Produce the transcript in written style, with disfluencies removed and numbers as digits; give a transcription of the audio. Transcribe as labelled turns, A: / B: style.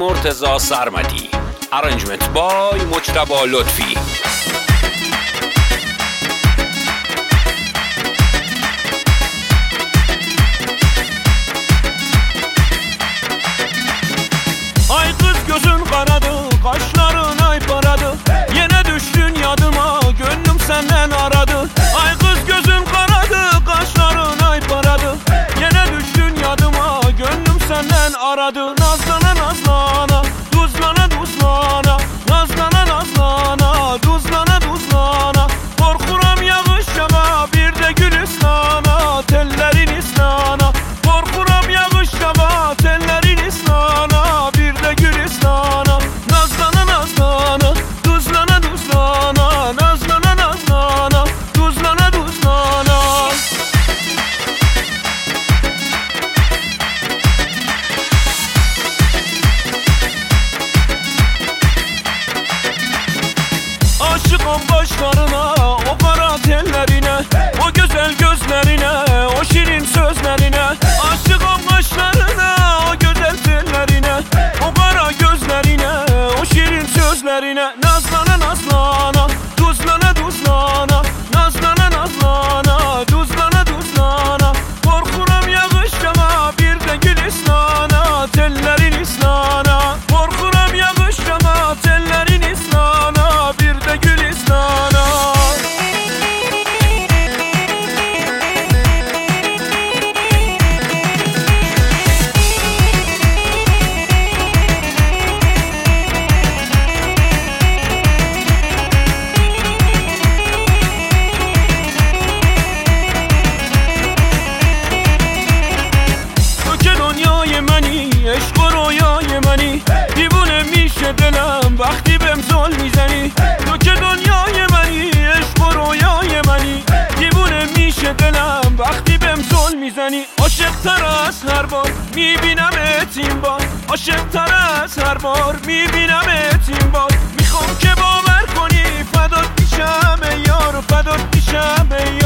A: مرتضی سرمدی، ارنجمنت بای مجتبی لطفی.
B: Ay kız gözün karadı, kaşların ay paradı. Yine düştün yadıma, gönlüm senden aradı. Ay kız gözün karadı, kaşların ay paradı. Yine düştün yadıma, gönlüm senden aradı. Nazlana nazlana, tuzlana tuzlana. Nazlana nazlana, tuzlana tuzlana. Korkuram yağış yağa, bir de gülistan'a, tellerin islana. Korkuram yağış yağa, tellerin islana, bir de gülistan'a. Nazlana nazlana, tuzlana tuzlana. Nazlana nazlana, tuzlana tuzlana. Aşıkım başlarına, o kara tellerine, o güzel gözlerine, o şirin sözlerine. Aşıkım kaşlarına, o güzel tellerine, o kara gözlerine, o şirin sözlerine. Nazlana nazlana, tuzlana tuzlana. Nazlana nazlana, tuzlana tuzlana. Korkuram yağış yağa, bir de gülistan'a, tellerin islana. Korkuram yağış yağa, tellerin islana, bir de gülistan'a. عشق و رویای منی، دیوونه میشه دلم وقتی بهم زل میزنی. تو که دنیای منی، عشق و رویای منی، دیوونه میشه دلم وقتی بهم زل میزنی. عاشق تر از هر بار میبینمت این بار، عاشق تر از هر بار میبینمت این بار. میخوام که باور کنی فدات میشم ای یار، فدات میشم ای